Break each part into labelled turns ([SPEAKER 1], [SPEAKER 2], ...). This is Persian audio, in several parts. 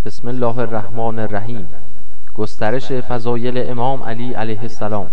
[SPEAKER 1] بسم الله الرحمن الرحیم. گسترش فضایل امام علی علیه السلام.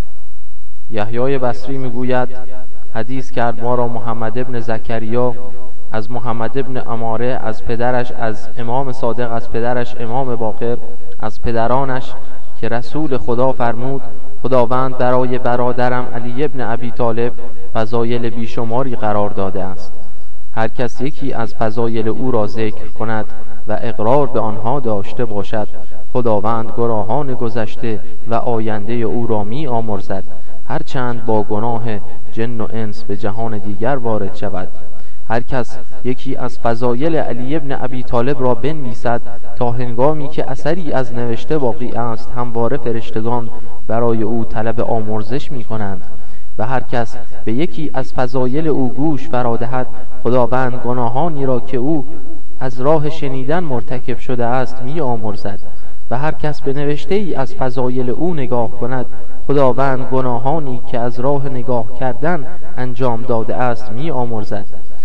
[SPEAKER 1] یحیای بصری میگوید حدیث کرد ما را محمد ابن زکریا از محمد ابن عماره از پدرش از امام صادق از پدرش امام باقر از پدرانش که رسول خدا فرمود خداوند برای برادرم علی ابن ابی طالب فضایل بیشماری قرار داده است. هر کس یکی از فضایل او را ذکر کند و اقرار به آنها داشته باشد خداوند گناهان گذشته و آینده او را می آمرزد، هرچند با گناه جن و انس به جهان دیگر وارد شود. هر کس یکی از فضایل علی ابن ابی طالب را بنویسد تا هنگامی که اثری از نوشته باقی است همواره فرشتگان برای او طلب آمرزش می کنند و هر کس به یکی از فضایل او گوش فرا دهد خداوند گناهانی را که او از راه شنیدن مرتکب شده است می آمرزد و هر کس به نوشته ای از فضایل او نگاه کند خداوند گناهانی که از راه نگاه کردن انجام داده است می آمرزد.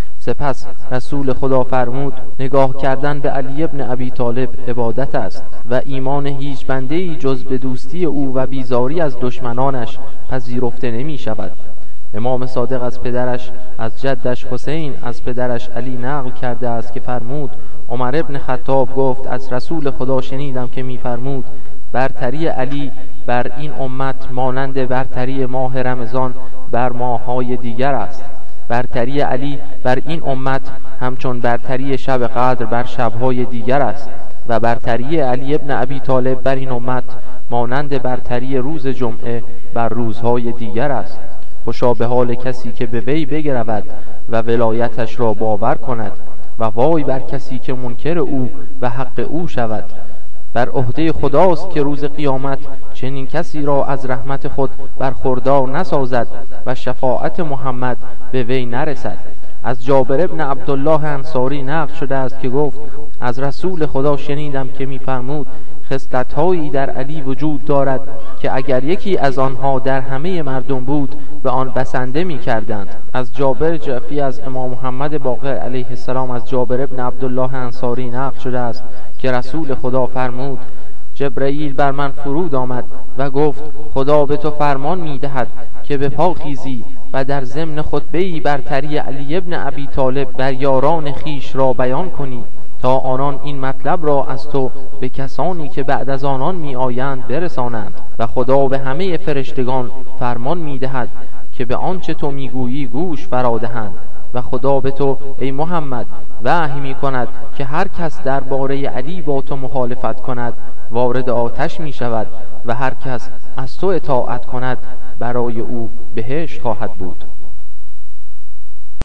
[SPEAKER 1] سپس رسول خدا فرمود نگاه کردن به علی ابن ابی طالب عبادت است و ایمان هیچ بنده‌ای جز به دوستی او و بیزاری از دشمنانش پذیرفته نمی شود. امام صادق از پدرش از جدش حسین از پدرش علی نقل کرده است که فرمود عمر ابن خطاب گفت از رسول خدا شنیدم که می فرمود برتری علی بر این امت مانند برتری ماه رمضان بر ماه‌های دیگر است. برتری علی بر این امت همچون برتری شب قدر بر شب‌های دیگر است و برتری علی ابن ابی طالب بر این امت مانند برتری روز جمعه بر روزهای دیگر است. خوشا به حال کسی که به وی بگرود و ولایتش را باور کند و وای بر کسی که منکر او و حق او شود. بر عهده خداست که روز قیامت چنین کسی را از رحمت خود برخوردار نسازد و شفاعت محمد به وی نرسد. از جابر ابن عبدالله انصاری نقل شده است که گفت از رسول خدا شنیدم که می‌فرمود خصلت‌هایی در علی وجود دارد که اگر یکی از آنها در همه مردم بود به آن بسنده می‌کردند. از جابر جعفی از امام محمد باقر علیه السلام از جابر ابن عبدالله انصاری نقل شده است که رسول خدا فرمود جبرئیل بر من فرود آمد و گفت خدا به تو فرمان می‌دهد که به پا خیزی و در ضمن خطبه‌ای برتری علی ابن ابی طالب بر یاران خیش را بیان کنی تا آنان این مطلب را از تو به کسانی که بعد از آنان می آیند برسانند و خدا به همه فرشتگان فرمان می دهد که به آنچه تو می گویی گوش فرا دهند و خدا به تو ای محمد وحی می کند که هر کس درباره علی با تو مخالفت کند وارد آتش می شود و هر کس از تو اطاعت کند برای او بهشت خواهد بود.